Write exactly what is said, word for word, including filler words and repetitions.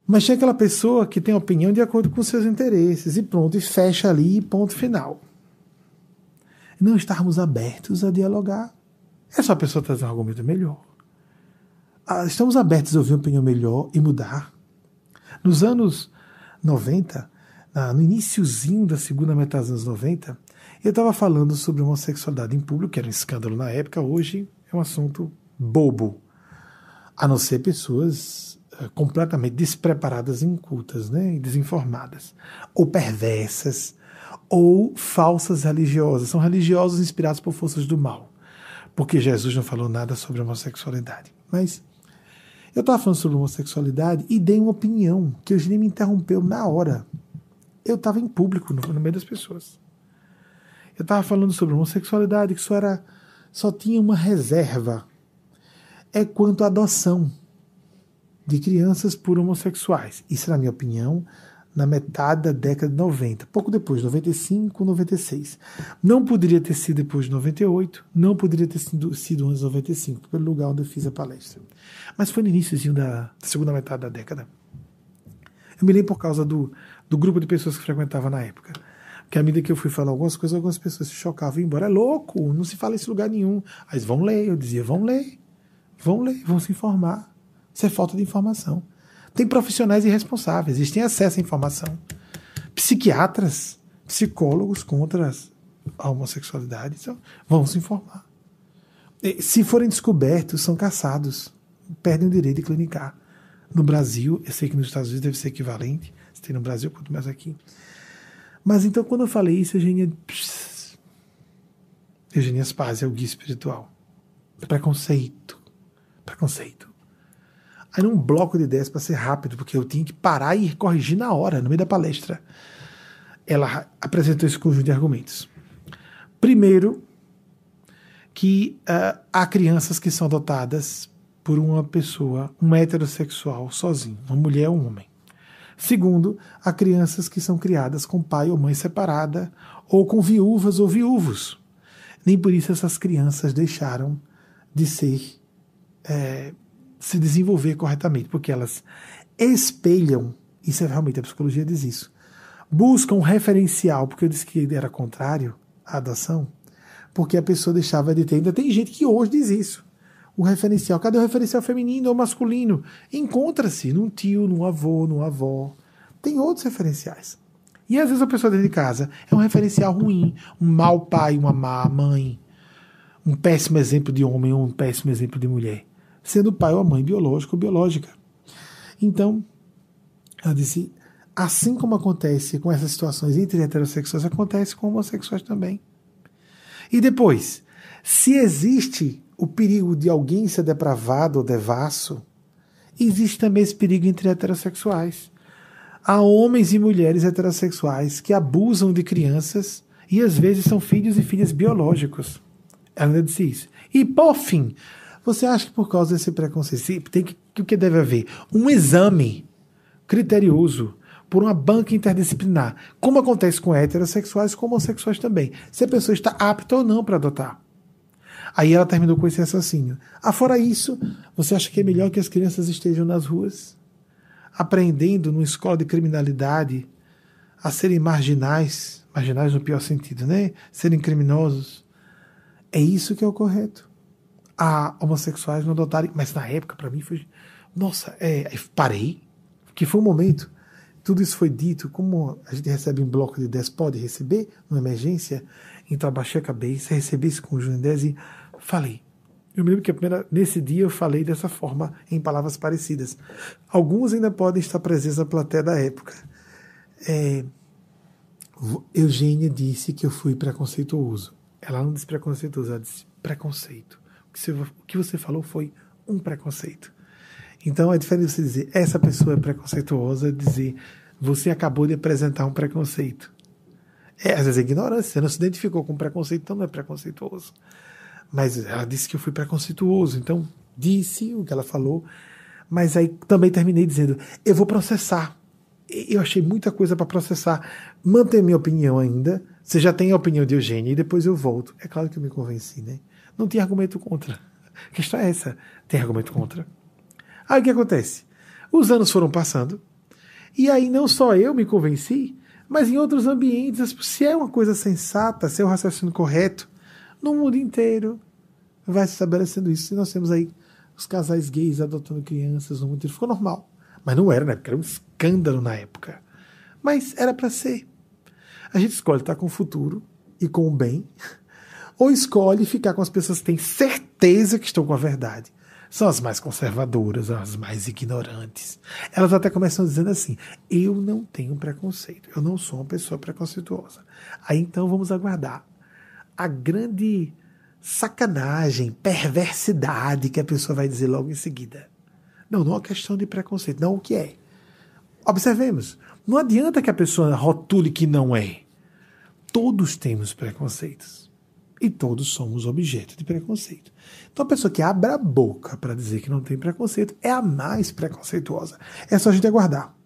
Mas tem aquela pessoa que tem opinião de acordo com seus interesses, e pronto, e fecha ali, ponto final. Não estarmos abertos a dialogar. É só a pessoa trazer um argumento melhor. Ah, estamos abertos a ouvir uma opinião melhor e mudar. Nos anos noventa, no iniciozinho da segunda metade dos anos noventa, eu estava falando sobre homossexualidade em público, que era um escândalo na época, hoje é um assunto bobo. A não ser pessoas uh, completamente despreparadas e incultas, né, e desinformadas, ou perversas, ou falsas religiosas. São religiosos inspirados por forças do mal, porque Jesus não falou nada sobre homossexualidade. Mas eu estava falando sobre homossexualidade e dei uma opinião, que o Eugênio me interrompeu na hora. Eu estava em público, no, no meio das pessoas. Eu estava falando sobre homossexualidade, que só, era, só tinha uma reserva. É quanto à adoção de crianças por homossexuais. Isso, na minha opinião, na metade da década de noventa, pouco depois, noventa e cinco, noventa e seis. Não poderia ter sido depois de noventa e oito, não poderia ter sido, sido antes de noventa e cinco, pelo lugar onde eu fiz a palestra. Mas foi no iníciozinho da segunda metade da década. Eu me lembro por causa do, do grupo de pessoas que frequentava na época. Porque à medida que eu fui falar algumas coisas, algumas pessoas se chocavam e iam embora. É louco, não se fala em lugar nenhum. Aí vão ler, eu dizia, vão ler. Vão ler, vão se informar. Isso é falta de informação. Tem profissionais irresponsáveis, eles têm acesso à informação. Psiquiatras, psicólogos contra a homossexualidade, então, vão se informar. E, se forem descobertos, são caçados, perdem o direito de clinicar. No Brasil, eu sei que nos Estados Unidos deve ser equivalente, se tem no Brasil, quanto mais aqui. Mas então, quando eu falei isso, Eugênia... Eugênia Spaz é o guia espiritual. Preconceito. Preconceito. Aí num bloco de ideias, para ser rápido, porque eu tinha que parar e corrigir na hora, no meio da palestra, ela apresentou esse conjunto de argumentos. Primeiro, que uh, há crianças que são adotadas por uma pessoa, um heterossexual, sozinho, uma mulher ou um homem. Segundo, há crianças que são criadas com pai ou mãe separada, ou com viúvas ou viúvos. Nem por isso essas crianças deixaram de ser... É, se desenvolver corretamente, porque elas espelham, isso é realmente, a psicologia diz isso, buscam um referencial, porque eu disse que era contrário à adoção, porque a pessoa deixava de ter, ainda tem gente que hoje diz isso, o referencial, cadê o referencial feminino ou masculino? Encontra-se num tio, num avô, numa avó, tem outros referenciais. E às vezes a pessoa dentro de casa é um referencial ruim, um mau pai, uma má mãe, um péssimo exemplo de homem ou um péssimo exemplo de mulher, sendo o pai ou a mãe biológico ou biológica. Então, ela disse, assim como acontece com essas situações entre heterossexuais, acontece com homossexuais também. E depois, se existe o perigo de alguém ser depravado ou devasso, existe também esse perigo entre heterossexuais. Há homens e mulheres heterossexuais que abusam de crianças e às vezes são filhos e filhas biológicos. Ela ainda disse isso. E, por fim, você acha que por causa desse preconceito, tem que, que o que deve haver? Um exame criterioso por uma banca interdisciplinar, como acontece com heterossexuais e com homossexuais também, se a pessoa está apta ou não para adotar. Aí ela terminou com esse raciocínio. Ah, fora isso, você acha que é melhor que as crianças estejam nas ruas, aprendendo numa escola de criminalidade a serem marginais, marginais no pior sentido, né? Serem criminosos? É isso que é o correto. A homossexuais não adotarem, mas na época para mim foi, nossa, é, parei, que foi um momento, tudo isso foi dito, como a gente recebe um bloco de ideias, pode receber, numa emergência, então abaixei a cabeça, recebi esse conjunto de ideias e falei. Eu me lembro que a primeira, nesse dia eu falei dessa forma, em palavras parecidas. Alguns ainda podem estar presentes na plateia da época. É, Eugênia disse que eu fui preconceituoso. Ela não disse preconceituoso, ela disse preconceito. O que você falou foi um preconceito. Então é diferente você dizer essa pessoa é preconceituosa, dizer você acabou de apresentar um preconceito. É, às vezes é ignorância, você não se identificou com preconceito, então não é preconceituoso. Mas ela disse que eu fui preconceituoso, então disse o que ela falou, mas aí também terminei dizendo, eu vou processar. Eu achei muita coisa para processar. Manter minha opinião ainda, você já tem a opinião de Eugênia e depois eu volto. É claro que eu me convenci, né? Não tinha argumento contra. A questão é essa. Tem argumento contra. Aí o que acontece? Os anos foram passando E aí não só eu me convenci, mas em outros ambientes, se é uma coisa sensata, se é o raciocínio correto, no mundo inteiro vai se estabelecendo isso. E nós temos aí os casais gays adotando crianças no mundo inteiro. Ficou normal. Mas não era, né? Porque era um escândalo na época. Mas era para ser. A gente escolhe estar com o futuro e com o bem, ou escolhe ficar com as pessoas que têm certeza que estão com a verdade. São as mais conservadoras, as mais ignorantes. Elas até começam dizendo assim: eu não tenho preconceito, eu não sou uma pessoa preconceituosa. Aí então vamos aguardar a grande sacanagem, perversidade que a pessoa vai dizer logo em seguida. Não, não é uma questão de preconceito, não o que é. Observemos, não adianta que a pessoa rotule que não é. Todos temos preconceitos. E todos somos objeto de preconceito. Então a pessoa que abre a boca para dizer que não tem preconceito é a mais preconceituosa. É só a gente aguardar.